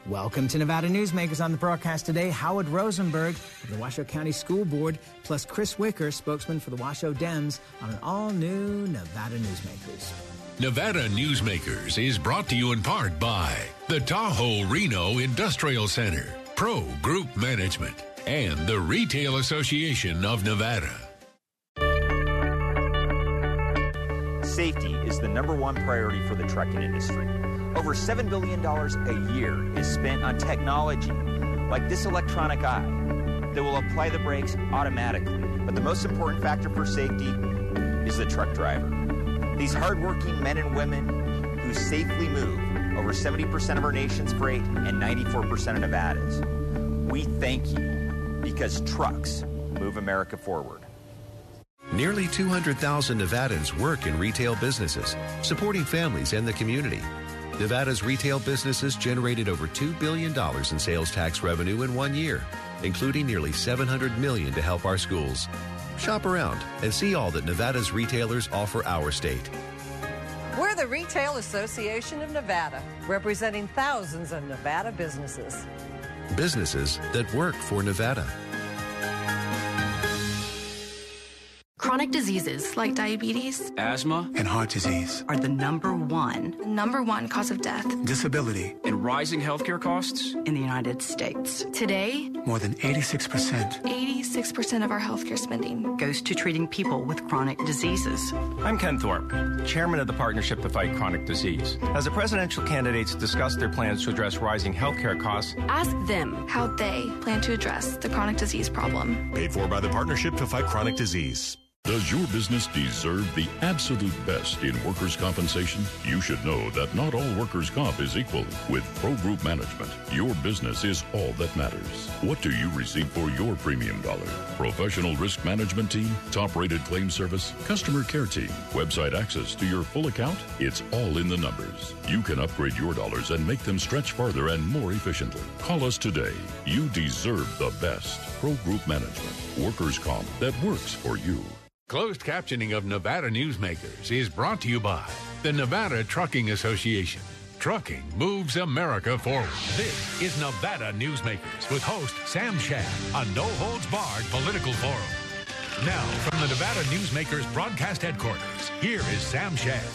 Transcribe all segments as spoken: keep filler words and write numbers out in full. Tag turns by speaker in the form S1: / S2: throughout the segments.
S1: Welcome to Nevada Newsmakers. On the broadcast today, Howard Rosenberg of the Washoe County School Board, plus Chris Wicker, spokesman for the Washoe Dems, on an all-new Nevada Newsmakers.
S2: Nevada Newsmakers is brought to you in part by the Tahoe Reno Industrial Center, Pro Group Management, and the Retail Association of Nevada.
S3: Safety is the number one priority for the trucking industry. Over seven billion dollars a year is spent on technology like this electronic eye that will apply the brakes automatically. But the most important factor for safety is the truck driver. These hardworking men and women who safely move over seventy percent of our nation's freight and ninety-four percent of Nevada's. We thank you because trucks move America forward.
S4: Nearly two hundred thousand Nevadans work in retail businesses, supporting families and the community. Nevada's retail businesses generated over two billion dollars in sales tax revenue in one year, including nearly seven hundred million dollars to help our schools. Shop around and see all that Nevada's retailers offer our state.
S5: We're the Retail Association of Nevada, representing thousands of Nevada businesses.
S4: Businesses that work for Nevada.
S6: Chronic diseases like diabetes,
S7: asthma,
S8: and heart disease
S6: are the number one, number one cause of death,
S8: disability,
S7: and rising healthcare costs
S6: in the United States. Today,
S8: more than eighty-six percent,
S6: eighty-six percent of our healthcare spending goes to treating people with chronic diseases.
S9: I'm Ken Thorpe, chairman of the Partnership to Fight Chronic Disease. As the presidential candidates discuss their plans to address rising healthcare costs,
S6: ask them how they plan to address the chronic disease problem.
S10: Paid for by the Partnership to Fight Chronic Disease.
S11: Does your business deserve the absolute best in workers' compensation? You should know that not all workers' comp is equal. With Pro Group Management, your business is all that matters. What do you receive for your premium dollar? Professional risk management team, top-rated claim service, customer care team, website access to your full account? It's all in the numbers. You can upgrade your dollars and make them stretch farther and more efficiently. Call us today. You deserve the best. Pro Group Management, workers' comp that works for you.
S2: Closed captioning of Nevada Newsmakers is brought to you by the Nevada Trucking Association. Trucking moves America forward. This is Nevada Newsmakers with host Sam Shad, a no-holds-barred political forum. Now, from the Nevada Newsmakers broadcast headquarters, here is Sam Shad.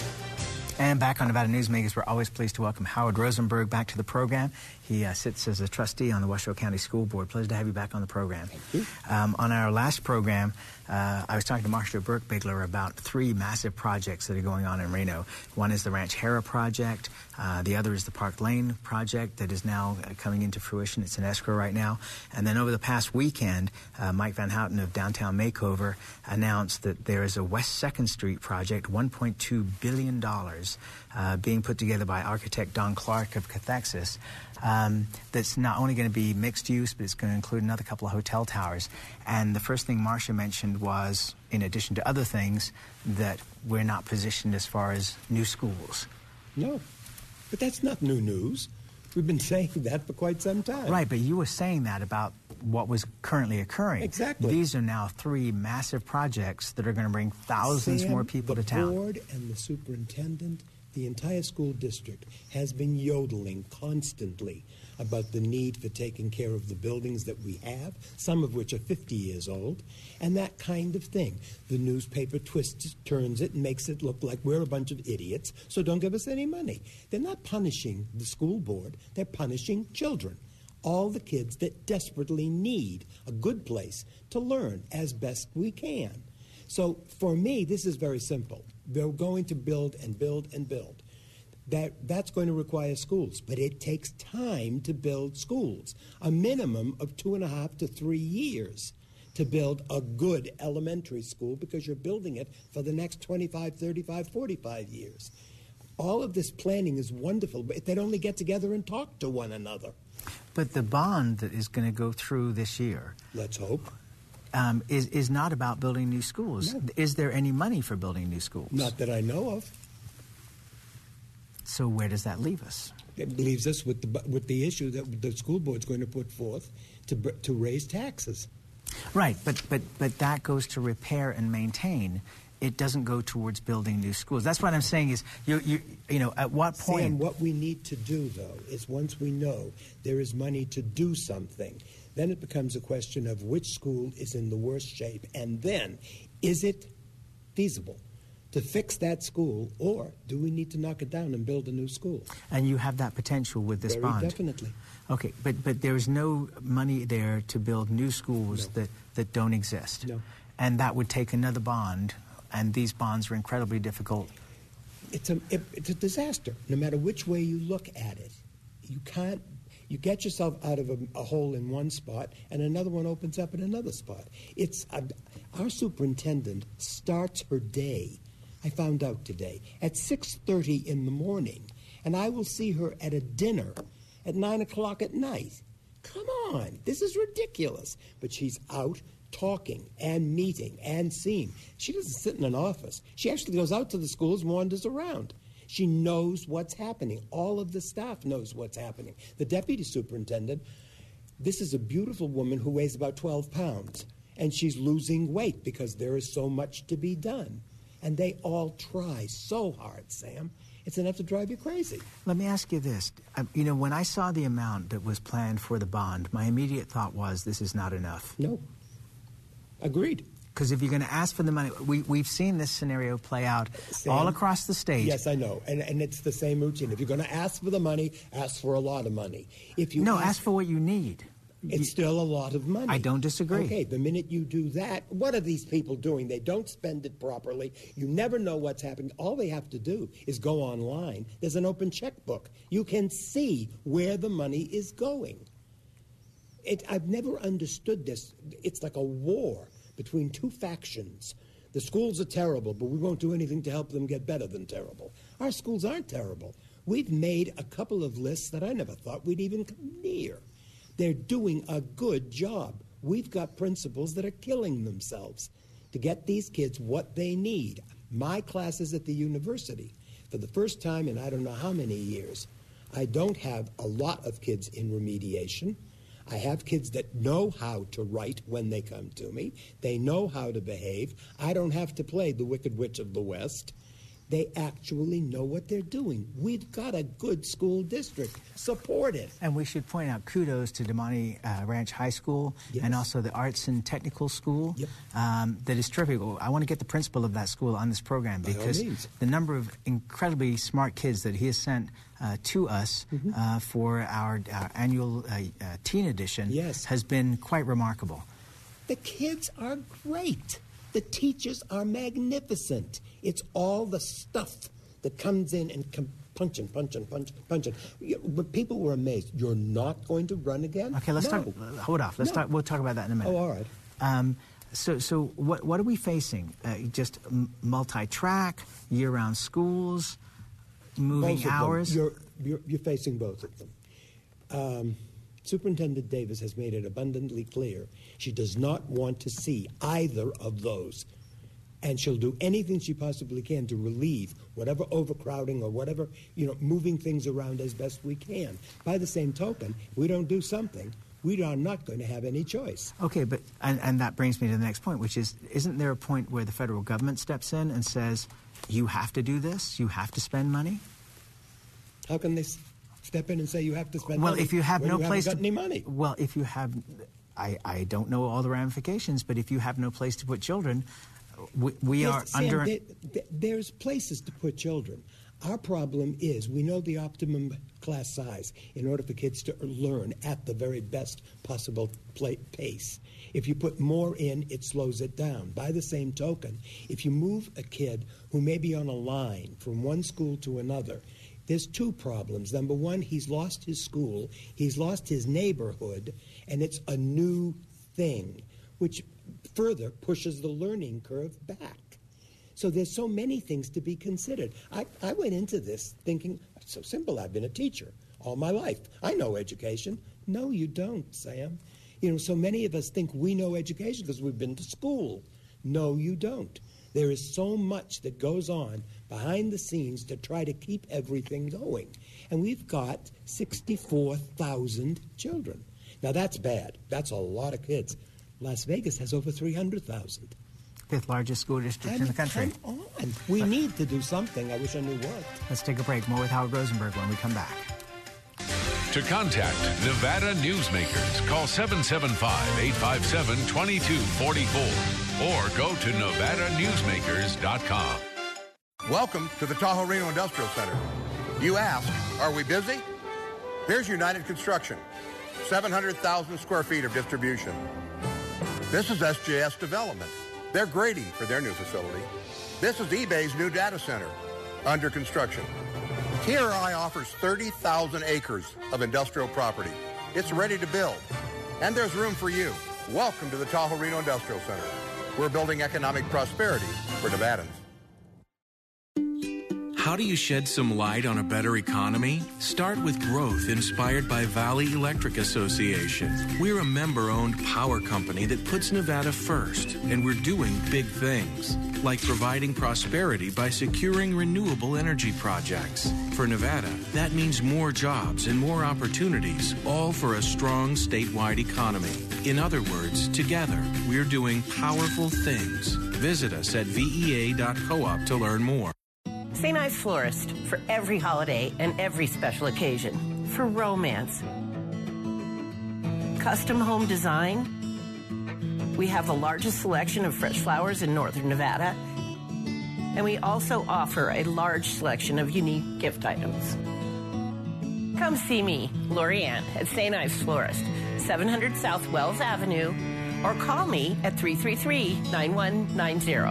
S1: And back on Nevada Newsmakers, we're always pleased to welcome Howard Rosenberg back to the program. He uh, sits as a trustee on the Washoe County School Board. Pleasure to have you back on the program.
S12: Thank you.
S1: Um, on our last program, uh, I was talking to Marcia Burke-Bigler about three massive projects that are going on in Reno. One is the Ranch Hera project. Uh, the other is the Park Lane project that is now uh, coming into fruition. It's in escrow right now. And then over the past weekend, uh, Mike Van Houten of Downtown Makeover announced that there is a West second Street project, one point two billion dollars, uh, being put together by architect Don Clark of Cathexis. Um, that's not only going to be mixed use, but it's going to include another couple of hotel towers. And the first thing Marcia mentioned was, in addition to other things, that we're not positioned as far as new schools.
S12: No, but that's not new news. We've been saying that for quite some time.
S1: Right, but you were saying that about what was currently occurring.
S12: Exactly.
S1: These are now three massive projects that are going to bring thousands
S12: Sam,
S1: more people to town.
S12: The board and the superintendent, the entire school district, has been yodeling constantly about the need for taking care of the buildings that we have, some of which are fifty years old, and that kind of thing. The newspaper twists it, turns it, and makes it look like we're a bunch of idiots, so don't give us any money. They're not punishing the school board, they're punishing children. All the kids that desperately need a good place to learn as best we can. So for me, this is very simple. They're going to build and build and build. That, that's going to require schools, but it takes time to build schools, a minimum of two and a half to three years to build a good elementary school because you're building it for the next twenty-five, thirty-five, forty-five years. All of this planning is wonderful, but if they'd only get together and talk to one another.
S1: But the bond that is going to go through this year,
S12: let's hope,
S1: um, is, is not about building new schools.
S12: No.
S1: Is there any money for building new schools?
S12: Not that I know of.
S1: So where does that leave us?
S12: It leaves us with the with the issue that the school board's going to put forth to to raise taxes.
S1: Right, but but but that goes to repair and maintain it doesn't go towards building new schools. That's what I'm saying is, you, you, you know, at what point...
S12: Sam, what we need to do, though, is once we know there is money to do something, then it becomes a question of which school is in the worst shape, and then, is it feasible to fix that school, or do we need to knock it down and build a new school?
S1: And you have that potential with this
S12: Very
S1: bond.
S12: definitely.
S1: Okay, but but there is no money there to build new schools
S12: No.
S1: that, that don't exist.
S12: No.
S1: And that would take another bond, and these bonds are incredibly difficult.
S12: It's a, it, it's a disaster, no matter which way you look at it. You can't, you get yourself out of a, a hole in one spot, and another one opens up in another spot. It's uh, our superintendent starts her day, I found out today, at six thirty in the morning, and I will see her at a dinner at nine o'clock at night. Come on, this is ridiculous. But she's out talking and meeting and seeing. She doesn't sit in an office. She actually goes out to the schools and wanders around. She knows what's happening. All of the staff knows what's happening. The deputy superintendent, this is a beautiful woman who weighs about twelve pounds, and she's losing weight because there is so much to be done. And they all try so hard, Sam. It's enough to drive you crazy.
S1: Let me ask you this. Uh, you know, when I saw the amount that was planned for the bond, my immediate thought was this is not enough.
S12: No. Agreed.
S1: Because if you're going to ask for the money, we, we've seen this scenario play out
S12: Sam,
S1: all across the state.
S12: Yes, I know. And, and it's the same routine. If you're going to ask for the money, ask for a lot of money. If you
S1: No,
S12: ask,
S1: ask for what you need.
S12: It's
S1: You-
S12: still a lot of money.
S1: I don't disagree.
S12: Okay, the minute you do that, what are these people doing? They don't spend it properly. You never know what's happening. All they have to do is go online. There's an open checkbook. You can see where the money is going. It, I've never understood this. It's like a war between two factions. The schools are terrible, but we won't do anything to help them get better than terrible. Our schools aren't terrible. We've made a couple of lists that I never thought we'd even come near. They're doing a good job. We've got principals that are killing themselves to get these kids what they need. My classes at the university, for the first time in I don't know how many years, I don't have a lot of kids in remediation. I have kids that know how to write when they come to me. They know how to behave. I don't have to play the Wicked Witch of the West. They actually know what they're doing. We've got a good school district. Support it.
S1: And we should point out kudos to Damani uh, Ranch High School
S12: Yes.
S1: and also the Arts and Technical School.
S12: Yep.
S1: Um, that is terrific. I want to get the principal of that school on this program
S12: By all
S1: because
S12: means.
S1: the number of incredibly smart kids that he has sent uh, to us
S12: Mm-hmm.
S1: uh, for our, our annual uh, uh, teen edition
S12: Yes.
S1: has been quite remarkable.
S12: The kids are great. The teachers are magnificent. It's all the stuff that comes in and com- punch and punch and punch and punch. And, you- but people were amazed. You're not going to run again?
S1: Okay, let's
S12: No.
S1: talk. uh, Hold off. Let's
S12: No.
S1: talk. We'll talk about that in a minute.
S12: Oh, all right.
S1: Um, so, so what what are we facing? Uh, just m- multi-track, year-round schools, moving
S12: Both of them.
S1: hours.
S12: You're, you're, you're facing both of them. Um, Superintendent Davis has made it abundantly clear she does not want to see either of those. And she'll do anything she possibly can to relieve whatever overcrowding or whatever, you know, moving things around as best we can. By the same token, if we don't do something, we are not going to have any choice.
S1: Okay, but and, and that brings me to the next point, which is, isn't there a point where the federal government steps in and says, you have to do this, you have to spend money?
S12: How can they s- step in and say you have to spend
S1: Well,
S12: money
S1: if you have
S12: when
S1: no
S12: you
S1: place
S12: haven't got
S1: to,
S12: any money?
S1: Well, if you have, I, I don't know all the ramifications, but if you have no place to put children, we, we
S12: Yes,
S1: are
S12: Sam,
S1: under.
S12: there- there- there's places to put children. Our problem is we know the optimum class size in order for kids to learn at the very best possible pla pace. If you put more in, it slows it down. By the same token, if you move a kid who may be on a line from one school to another, there's two problems. Number one, he's lost his school, he's lost his neighborhood, and it's a new thing, which further pushes the learning curve back. So there's so many things to be considered. I, I went into this thinking, it's so simple, I've been a teacher all my life. I know education. No, you don't, Sam. You know, so many of us think we know education because we've been to school. No, you don't. There is so much that goes on behind the scenes to try to keep everything going. And we've got sixty-four thousand children. Now, that's bad. That's a lot of kids. Las Vegas has over three hundred thousand.
S1: Fifth largest school district
S12: I
S1: in
S12: mean,
S1: the country.
S12: Come on. We but, need to do something. I wish I knew what.
S1: Let's take a break. More with Howard Rosenberg when we come back.
S2: To contact Nevada Newsmakers, call seven seven five, eight five seven, two two four four or go to nevada newsmakers dot com.
S13: Welcome to the Tahoe Reno Industrial Center. You ask, are we busy? Here's United Construction, seven hundred thousand square feet of distribution. This is S J S Development. They're grading for their new facility. This is eBay's new data center, under construction. T R I offers thirty thousand acres of industrial property. It's ready to build. And there's room for you. Welcome to the Tahoe Reno Industrial Center. We're building economic prosperity for Nevadans.
S14: How do you shed some light on a better economy? Start with growth inspired by Valley Electric Association. We're a member-owned power company that puts Nevada first, and we're doing big things, like providing prosperity by securing renewable energy projects. For Nevada, that means more jobs and more opportunities, all for a strong statewide economy. In other words, together, we're doing powerful things. Visit us at V E A dot coop to learn more.
S15: Saint Ives Florist, for every holiday and every special occasion. For romance. Custom home design. We have the largest selection of fresh flowers in northern Nevada. And we also offer a large selection of unique gift items. Come see me, Lori Ann, at Saint Ives Florist, seven hundred South Wells Avenue, or call me at three three three, nine one nine zero.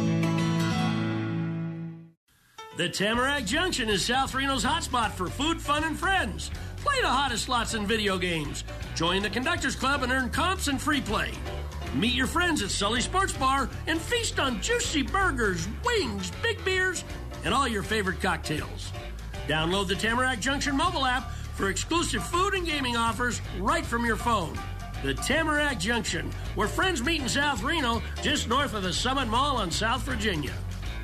S16: The Tamarack Junction is South Reno's hotspot for food, fun, and friends. Play the hottest slots and video games. Join the Conductors Club and earn comps and free play. Meet your friends at Sully Sports Bar and feast on juicy burgers, wings, big beers, and all your favorite cocktails. Download the Tamarack Junction mobile app for exclusive food and gaming offers right from your phone. The Tamarack Junction, where friends meet in South Reno, just north of the Summit Mall on South Virginia.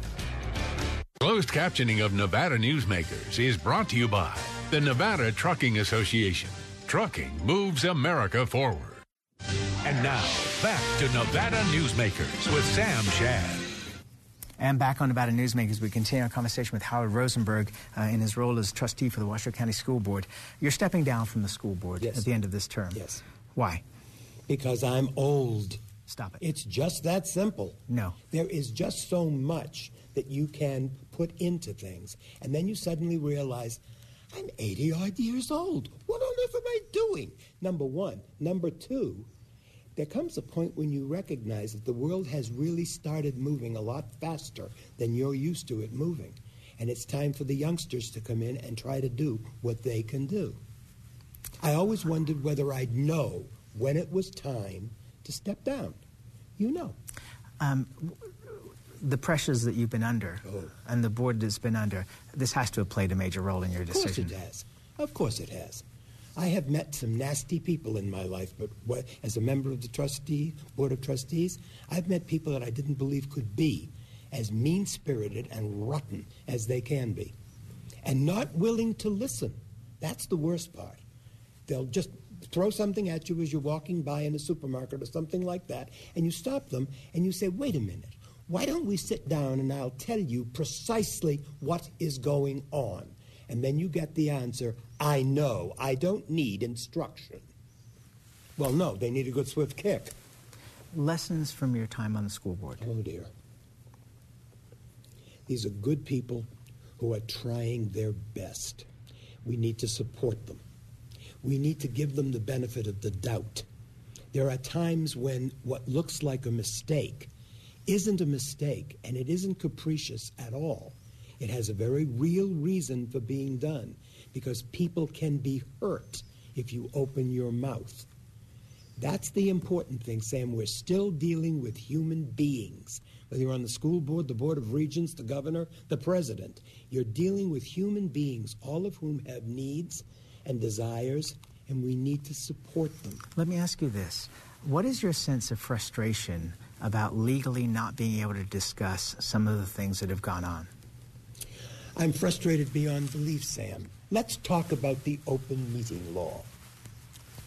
S2: Closed captioning of Nevada Newsmakers is brought to you by the Nevada Trucking Association. Trucking moves America forward. And now, back to Nevada Newsmakers with Sam Shad.
S1: And back on Nevada Newsmakers, we continue our conversation with Howard Rosenberg uh, in his role as trustee for the Washoe County School Board. You're stepping down from the school board
S12: yes.
S1: at the end of this term.
S12: Yes.
S1: Why?
S12: Because I'm old.
S1: Stop it.
S12: It's just that simple.
S1: No.
S12: There is just so much that you can put into things. And then you suddenly realize, I'm eighty-odd years old. What on earth am I doing? Number one. Number two, there comes a point when you recognize that the world has really started moving a lot faster than you're used to it moving. And it's time for the youngsters to come in and try to do what they can do. I always wondered whether I'd know when it was time to step down. You know.
S1: Um, the pressures that you've been under
S12: oh.
S1: and the board that's been under, this has to have played a major role in your decision.
S12: Of course it has. Of course it has. I have met some nasty people in my life, but what, as a member of the trustee, board of trustees, I've met people that I didn't believe could be as mean-spirited and rotten as they can be, and not willing to listen. That's the worst part. They'll just throw something at you as you're walking by in a supermarket or something like that, and you stop them and you say, wait a minute, why don't we sit down and I'll tell you precisely what is going on? And then you get the answer, I know, I don't need instruction. Well, no, they need a good swift kick.
S1: Lessons from your time on the school board.
S12: Oh, dear. These are good people who are trying their best. We need to support them. We need to give them the benefit of the doubt. There are times when what looks like a mistake isn't a mistake, and it isn't capricious at all. It has a very real reason for being done, because people can be hurt if you open your mouth. That's the important thing, Sam. We're still dealing with human beings. Whether you're on the school board, the Board of Regents, the governor, the president, you're dealing with human beings, all of whom have needs and desires, and we need to support them.
S1: Let me ask you this. What is your sense of frustration about legally not being able to discuss some of the things that have gone on?
S12: I'm frustrated beyond belief, Sam. Let's talk about the open meeting law.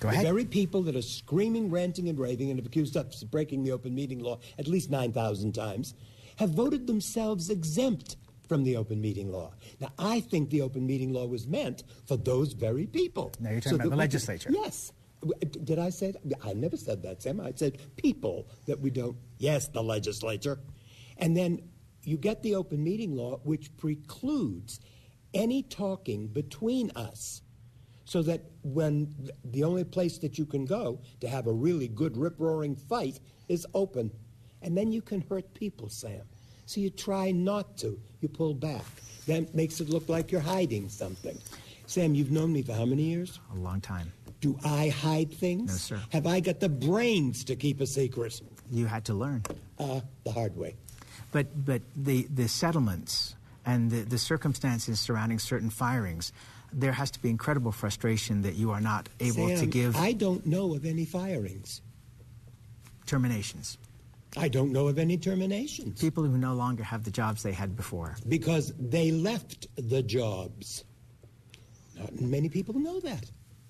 S1: Go ahead.
S12: The very people that are screaming, ranting, and raving and have accused us of breaking the open meeting law at least nine thousand times have voted themselves exempt from the open meeting law. Now, I think the open meeting law was meant for those very people.
S1: Now you're talking
S12: so
S1: about the
S12: we
S1: legislature.
S12: Can, yes. Did I say that? I never said that, Sam. I said people that we don't. Yes, the legislature. And then you get the open meeting law, which precludes any talking between us, so that when the only place that you can go to have a really good rip-roaring fight is open. And then you can hurt people, Sam. So you try not to. You pull back. That makes it look like you're hiding something. Sam, you've known me for how many years?
S1: A long time.
S12: Do I hide things?
S1: No, sir.
S12: Have I got the brains to keep a secret?
S1: You had to learn.
S12: Uh, the hard way.
S1: But but the, the settlements and the, the circumstances surrounding certain firings, there has to be incredible frustration that you are not able
S12: Sam,
S1: to give...
S12: I don't know of any firings.
S1: Terminations.
S12: I don't know of any terminations.
S1: People who no longer have the jobs they had before.
S12: Because they left the jobs. Not many people know that.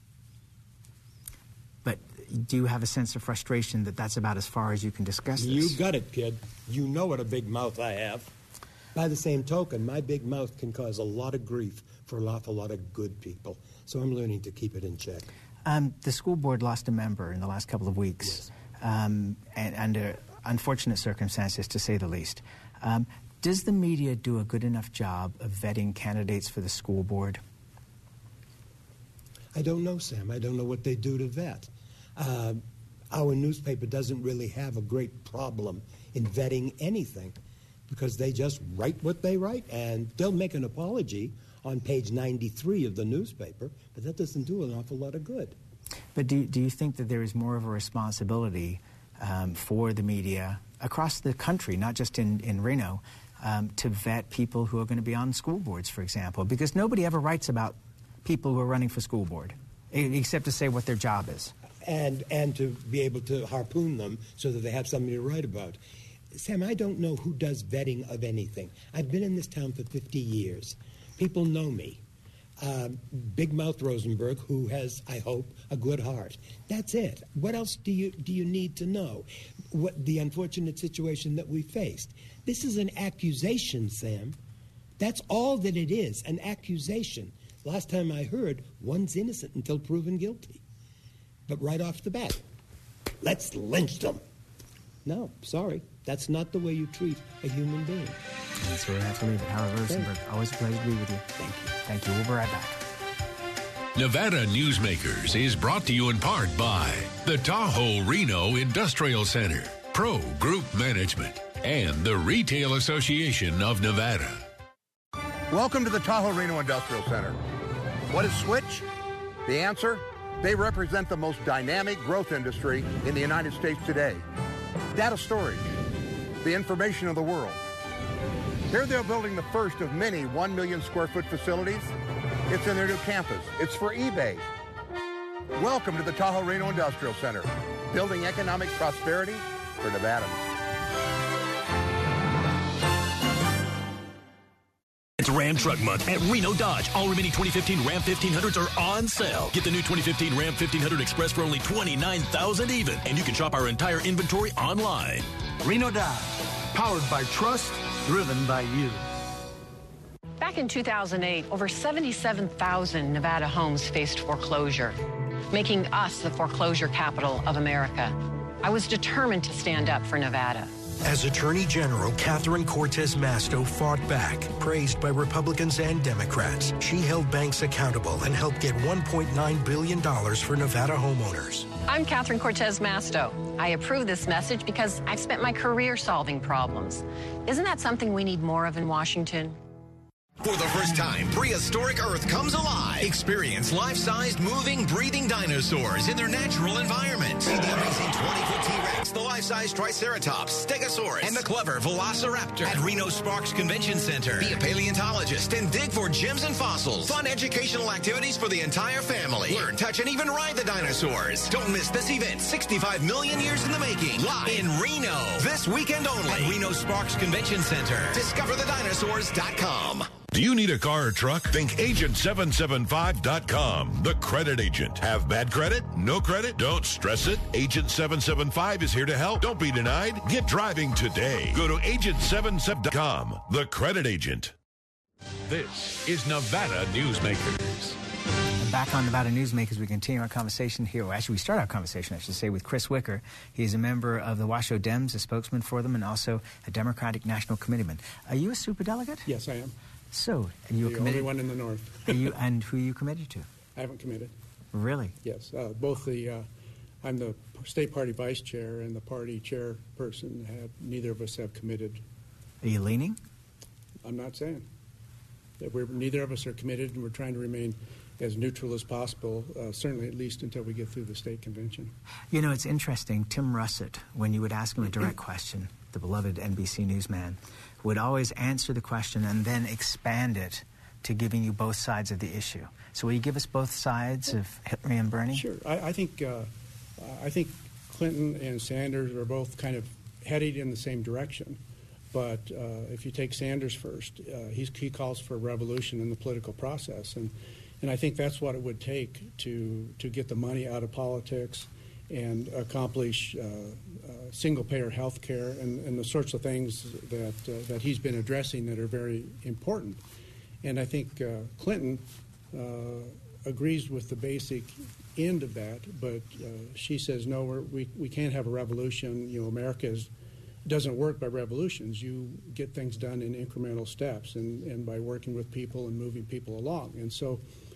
S1: But do you have a sense of frustration that that's about as far as you can discuss this?
S12: You got it, kid. You know what a big mouth I have. By the same token, my big mouth can cause a lot of grief for an awful lot of good people. So I'm learning to keep it in check.
S1: Um, the school board lost a member in the last couple of weeks,
S12: yes.
S1: um, and under unfortunate circumstances, to say the least. Um, does the media do a good enough job of vetting candidates for the school board?
S12: I don't know, Sam. I don't know what they do to vet. Uh, our newspaper doesn't really have a great problem in vetting anything because they just write what they write, and they'll make an apology on page ninety-three of the newspaper, but that doesn't do an awful lot of good.
S1: But do, do you think that there is more of a responsibility um, for the media across the country, not just in, in Reno, um, to vet people who are going to be on school boards, for example? Because nobody ever writes about people who are running for school board, except to say what their job is.
S12: And, and to be able to harpoon them so that they have something to write about. Sam, I don't know who does vetting of anything. I've been in this town for fifty years. People know me. Um, Big Mouth Rosenberg, who has, I hope, a good heart. That's it. What else do you do you need to know? What the unfortunate situation that we faced. This is an accusation, Sam. That's all that it is, an accusation. Last time I heard, one's innocent until proven guilty. But right off the bat, let's lynch them. No, sorry. That's not the way you treat a human being.
S1: That's where I have to leave it. Howard Rosenberg, always a pleasure to be with you.
S12: Thank you.
S1: Thank you. We'll be right back.
S2: Nevada Newsmakers is brought to you in part by the Tahoe Reno Industrial Center, Pro Group Management, and the Retail Association of Nevada.
S13: Welcome to the Tahoe Reno Industrial Center. What is Switch? The answer? They represent the most dynamic growth industry in the United States today. Data storage, the information of the world. Here they're building the first of many one million square foot facilities. It's in their new campus. It's for eBay. Welcome to the Tahoe Reno Industrial Center, building economic prosperity for Nevadans.
S17: It's Ram Truck Month at Reno Dodge. All remaining twenty fifteen Ram fifteen hundreds are on sale. Get the new twenty fifteen Ram fifteen hundred Express for only twenty-nine thousand dollars even. And you can shop our entire inventory online.
S18: Reno Dodge, powered by trust, driven by you.
S19: Back in two thousand eight, over seventy-seven thousand Nevada homes faced foreclosure, making us the foreclosure capital of America. I was determined to stand up for Nevada.
S20: As Attorney General, Catherine Cortez Masto fought back, praised by Republicans and Democrats. She held banks accountable and helped get one point nine billion dollars for Nevada homeowners.
S19: I'm Catherine Cortez Masto. I approve this message because I've spent my career solving problems. Isn't that something we need more of in Washington?
S21: For the first time, prehistoric Earth comes alive. Experience life-sized, moving, breathing dinosaurs in their natural environment. See the amazing twenty-foot T-Rex, the life-size Triceratops, Stegosaurus, and the clever Velociraptor at Reno Sparks Convention Center. Be a paleontologist and dig for gems and fossils. Fun educational activities for the entire family. Learn, touch, and even ride the dinosaurs. Don't miss this event, sixty-five million years in the making. Live in Reno. This weekend only at Reno Sparks Convention Center. discover the dinosaurs dot com.
S10: Do you need a car or truck? Think agent seven seven five dot com, the credit agent. Have bad credit? No credit? Don't stress it. Agent seven seven five is here to help. Don't be denied. Get driving today. Go to agent seven seven dot com, the credit agent.
S2: This is Nevada Newsmakers.
S1: And back on Nevada Newsmakers, we continue our conversation here. Well, actually, we start our conversation, I should say, with Chris Wicker. He's a member of the Washoe Dems, a spokesman for them, and also a Democratic National Committeeman. Are you a superdelegate?
S3: Yes, I am.
S1: So, are you
S3: the
S1: committed?
S3: only one in the north.
S1: Are you, and who are you committed to?
S3: I haven't committed.
S1: Really?
S3: Yes. Uh, both the, uh, I'm the state party vice chair and the party chairperson. Have, neither of us have committed.
S1: Are you leaning?
S3: I'm not saying. That we're, neither of us are committed, and we're trying to remain as neutral as possible, uh, certainly at least until we get through the state convention.
S1: You know, it's interesting. Tim Russett, when you would ask him a direct question, the beloved N B C newsman, would always answer the question and then expand it to giving you both sides of the issue. So will you give us both sides of Hillary and Bernie?
S3: Sure. I, I think uh, I think Clinton and Sanders are both kind of headed in the same direction. But uh, if you take Sanders first, uh, he's, he calls for a revolution in the political process. And, and I think that's what it would take to, to get the money out of politics and accomplish uh, uh, single-payer health care and, and the sorts of things that, uh, that he's been addressing that are very important. And I think uh, Clinton uh, agrees with the basic end of that, but uh, she says, no, we're, we, we can't have a revolution. You know, America is, doesn't work by revolutions. You get things done in incremental steps and, and by working with people and moving people along. And so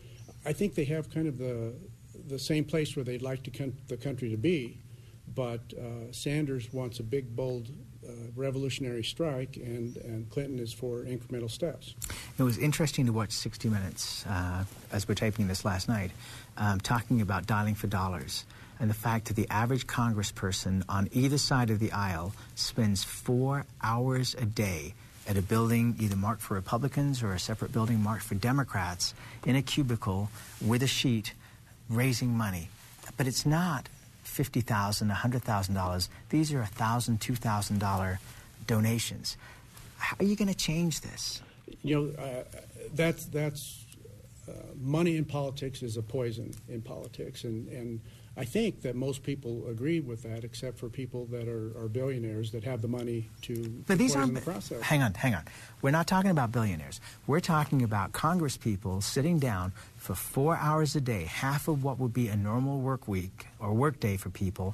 S3: I think they have kind of the the same place where they'd like to con- the country to be, but uh, Sanders wants a big, bold, uh, revolutionary strike, and, and Clinton is for incremental steps.
S1: It was interesting to watch sixty minutes, uh, as we're taping this last night, um, talking about dialing for dollars, and the fact that the average congressperson on either side of the aisle spends four hours a day at a building either marked for Republicans or a separate building marked for Democrats in a cubicle with a sheet raising money. But it's not fifty thousand dollars, one hundred thousand dollars. These are one thousand dollars, two thousand dollars donations. How are you going to change this?
S3: You know, uh, that's, that's uh, money in politics is a poison in politics. And, and I think that most people agree with that, except for people that are, are billionaires that have the money to
S1: but these
S3: poison
S1: aren't,
S3: the process.
S1: Hang on, hang on. We're not talking about billionaires. We're talking about Congress people sitting down for four hours a day, half of what would be a normal work week or work day for people,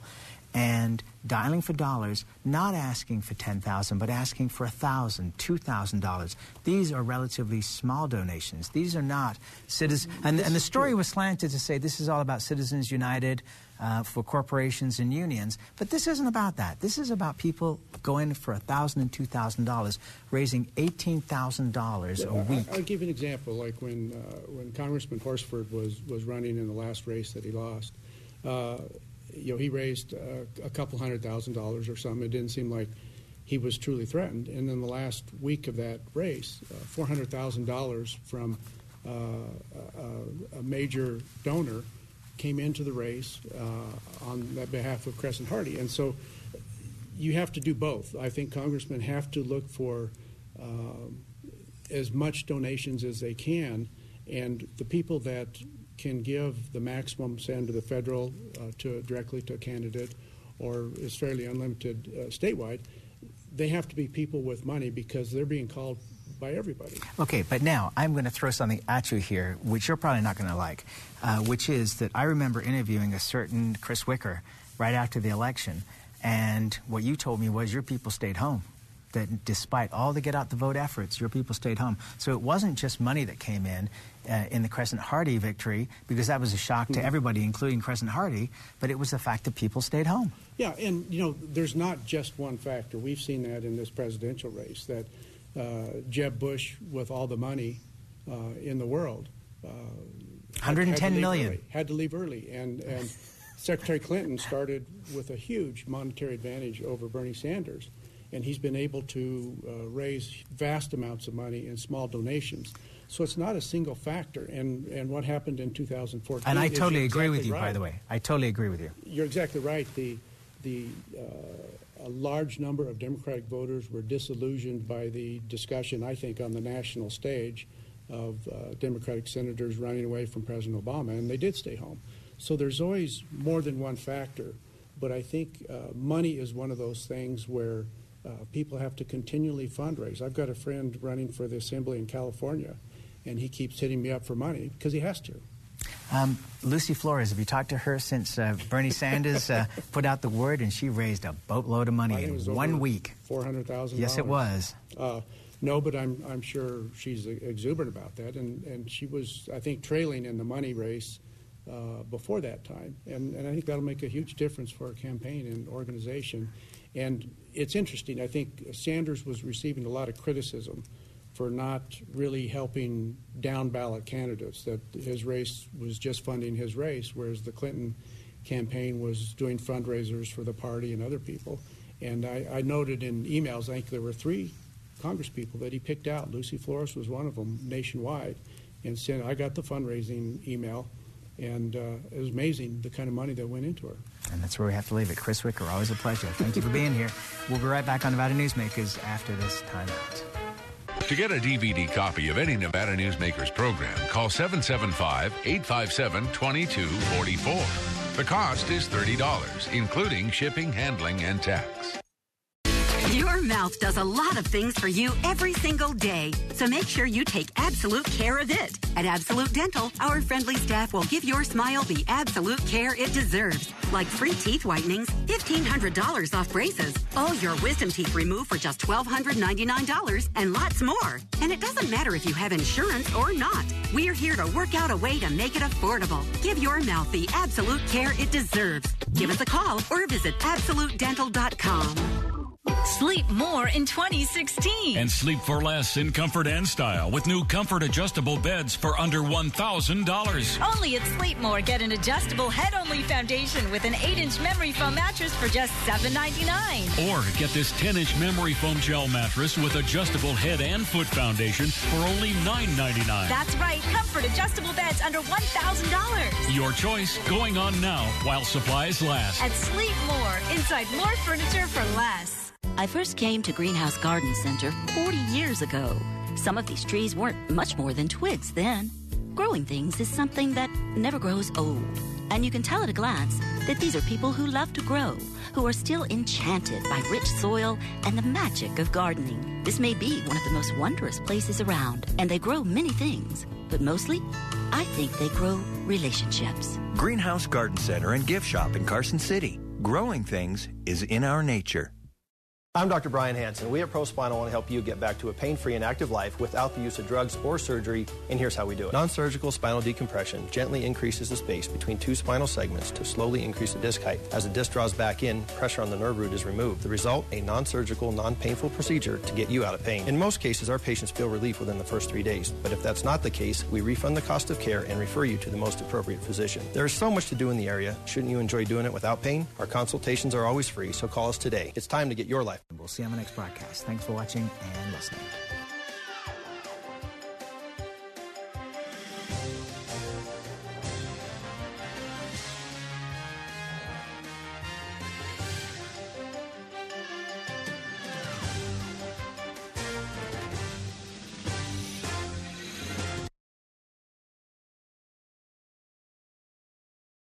S1: and dialing for dollars, not asking for ten thousand dollars, but asking for one thousand dollars, two thousand dollars. These are relatively small donations. These are not citizens. And, and the story was slanted to say this is all about Citizens United uh, for corporations and unions. But this isn't about that. This is about people going for one thousand dollars and two thousand dollars, raising eighteen thousand dollars a week.
S3: I'll give you an example. Like when, uh, when Congressman Horsford was, was running in the last race that he lost, uh, you know, he raised uh, a couple hundred thousand dollars or something. It didn't seem like he was truly threatened. And then the last week of that race, uh, four hundred thousand dollars from uh, a, a major donor came into the race uh, on the behalf of Crescent Hardy. And so you have to do both. I think congressmen have to look for uh, as much donations as they can, and the people that can give the maximum, say, under the federal uh, to directly to a candidate, or is fairly unlimited uh, statewide, they have to be people with money because they're being called by everybody.
S1: Okay, but now I'm going to throw something at you here, which you're probably not going to like, uh, which is that I remember interviewing a certain Chris Wicker right after the election, and what you told me was your people stayed home. That despite all the get-out-the-vote efforts, your people stayed home. So it wasn't just money that came in uh, in the Crescent Hardy victory, because that was a shock to everybody, including Crescent Hardy, but it was the fact that people stayed home.
S3: Yeah, and, you know, there's not just one factor. We've seen that in this presidential race, that uh, Jeb Bush, with all the money uh, in the world, uh,
S1: one hundred ten million
S3: early, had to leave early. And, and Secretary Clinton started with a huge monetary advantage over Bernie Sanders. And he's been able to uh, raise vast amounts of money in small donations. So it's not a single factor. And, and what happened in two thousand fourteen...
S1: And I totally agree
S3: exactly
S1: with you,
S3: right.
S1: by the way. I totally agree with you.
S3: You're exactly right. The, the uh, a large number of Democratic voters were disillusioned by the discussion, I think, on the national stage of uh, Democratic senators running away from President Obama, and they did stay home. So there's always more than one factor, but I think uh, money is one of those things where uh, people have to continually fundraise. I've got a friend running for the Assembly in California, and he keeps hitting me up for money because he has to.
S1: Um, Lucy Flores, have you talked to her since uh, Bernie Sanders uh, put out the word, and she raised a boatload of money in one week?
S3: four hundred thousand dollars.
S1: Yes, it was.
S3: Uh, no, but I'm I'm sure she's exuberant about that, and, and she was, I think, trailing in the money race uh, before that time, and, and I think that'll make a huge difference for our campaign and organization. And it's interesting. I think Sanders was receiving a lot of criticism for not really helping down-ballot candidates, that his race was just funding his race, whereas the Clinton campaign was doing fundraisers for the party and other people. And I, I noted in emails, I think there were three congresspeople that he picked out. Lucy Flores was one of them nationwide. And said, I got the fundraising email, and uh, it was amazing the kind of money that went into her.
S1: And that's where we have to leave it. Chris Wicker, always a pleasure. Thank you for being here. We'll be right back on Nevada Newsmakers after this timeout.
S2: To get a D V D copy of any Nevada Newsmakers program, call seven seven five, eight five seven, two two four four. The cost is thirty dollars, including shipping, handling, and tax.
S6: Your mouth does a lot of things for you every single day, so make sure you take absolute care of it. At Absolute Dental, our friendly staff will give your smile the absolute care it deserves, like free teeth whitenings, fifteen hundred dollars off braces, all your wisdom teeth removed for just one thousand two hundred ninety-nine dollars, and lots more. And it doesn't matter if you have insurance or not. We're here to work out a way to make it affordable. Give your mouth the absolute care it deserves. Give us a call or visit absolute dental dot com.
S5: Sleep more in twenty sixteen.
S17: And sleep for less in comfort and style with new comfort adjustable beds for under one thousand dollars.
S5: Only at Sleep More, get an adjustable head-only foundation with an eight inch memory foam mattress for just seven ninety-nine.
S17: Or get this ten inch memory foam gel mattress with adjustable head and foot foundation for only nine ninety-nine.
S5: That's right, comfort adjustable beds under one thousand dollars.
S17: Your choice going on now while supplies last.
S5: At Sleep More, inside more furniture for less.
S22: I first came to Greenhouse Garden Center forty years ago. Some of these trees weren't much more than twigs then. Growing things is something that never grows old. And you can tell at a glance that these are people who love to grow, who are still enchanted by rich soil and the magic of gardening. This may be one of the most wondrous places around, and they grow many things. But mostly, I think they grow relationships.
S23: Greenhouse Garden Center and Gift Shop in Carson City. Growing things is in our nature.
S24: I'm Doctor Brian Hansen. We at ProSpinal want to help you get back to a pain-free and active life without the use of drugs or surgery, and here's how we do it. Non-surgical spinal decompression gently increases the space between two spinal segments to slowly increase the disc height. As the disc draws back in, pressure on the nerve root is removed. The result, a non-surgical, non-painful procedure to get you out of pain. In most cases, our patients feel relief within the first three days, but if that's not the case, we refund the cost of care and refer you to the most appropriate physician. There is so much to do in the area. Shouldn't you enjoy doing it without pain? Our consultations are always free, so call us today. It's time to get your life.
S1: We'll see you on the next broadcast. Thanks for watching and listening.